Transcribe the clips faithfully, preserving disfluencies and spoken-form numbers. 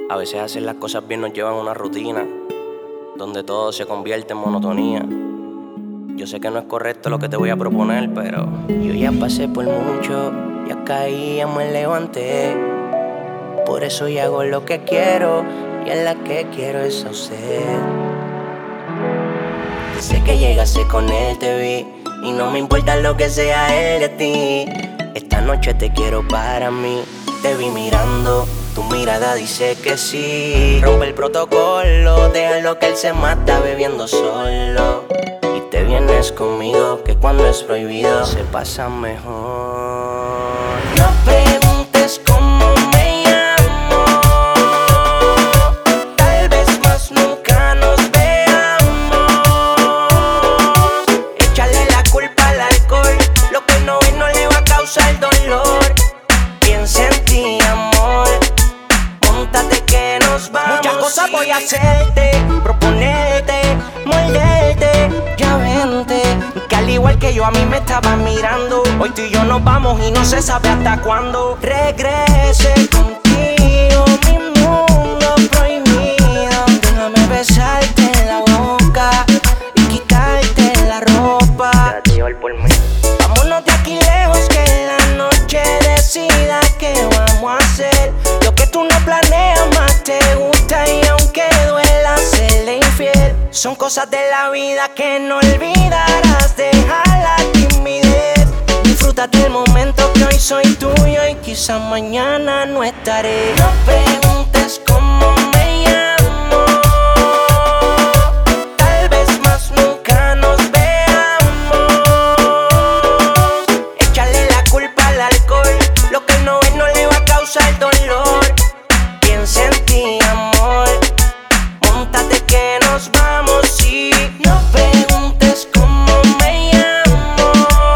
A veces hacer las cosas bien nos llevan a una rutina donde todo se convierte en monotonía. Yo sé que no es correcto lo que te voy a proponer, pero yo ya pasé por mucho, ya caí, ya me levanté. Por eso ya hago lo que quiero y a la que quiero es a usted. Sé que llegaste con él, te vi, y no me importa lo que sea él de ti. Esta noche te quiero para mí. Te vi mirando, tu mirada dice que sí. Rompe el protocolo, déjalo que él se mata bebiendo solo. Y te vienes conmigo, que cuando es prohibido se pasa mejor. No preguntes cómo me llamo, tal vez más nunca nos veamos. Échale la culpa al alcohol, lo que no ve no le va a causar dolor. Piensa en ti, amor, móntate que nos vamos. Muchas cosas voy a hacerte, proponerte, morderte. Ya vente, que al igual que yo a mí me estaban mirando. Hoy tú y yo nos vamos y no se sabe hasta cuándo. Regrese contigo, mi mundo prohibido. Déjame besarte en la boca y quitarte la ropa. Vámonos de aquí lejos, que la noche decida qué vamos a hacer. Lo que tú no planeas más te gusta, y aunque duela serle infiel, son cosas de la vida que no olvidarás. Deja la timidez, disfrútate el momento que hoy soy tuyo y quizás mañana no estaré. No preguntes cómo me llamo, tal vez más nunca nos veamos. Échale la culpa al alcohol, lo que no ve no le va a causar dolor. Piensa en ti, amor, móntate que nos vamos, sí. No preguntes cómo me llamo,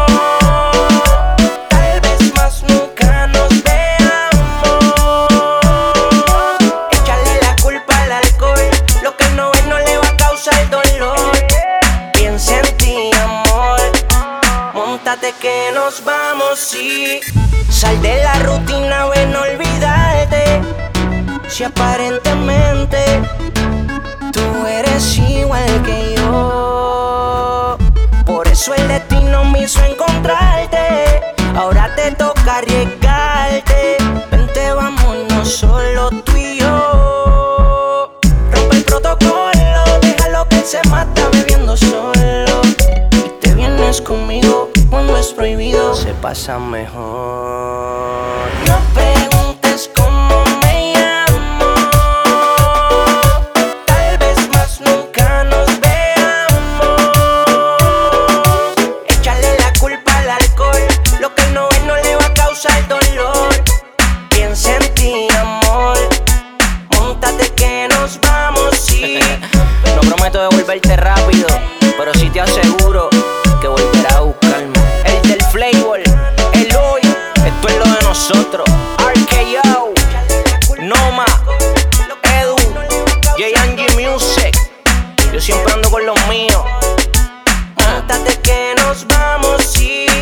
tal vez más nunca nos veamos. Échale la culpa al alcohol, lo que no ve no le va a causar dolor. Piensa en ti, amor, móntate que nos vamos, sí. Sal de la rutina, ven a olvidarte. Si aparentemente tú eres igual que yo, por eso el destino me hizo encontrarte. Ahora te toca arriesgarte. Vente, vámonos solo tú y yo. Rompe el protocolo, déjalo que él se mata bebiendo solo. Y te vienes conmigo, cuando es prohibido Se pasa mejor. No preguntes cómo me llamo, tal vez más nunca nos veamos. Échale la culpa al alcohol, lo que no ve no le va a causar dolor. Piensa en ti, amor, móntate que nos vamos, sí. No prometo devolverte rápido, pero sí te aseguro que volverás a buscarme. El del flavor, el hoy, esto es lo de nosotros. R K O, Noma, Edu, J N G Music. Yo siempre ando con los míos. Móntate que nos vamos, sí.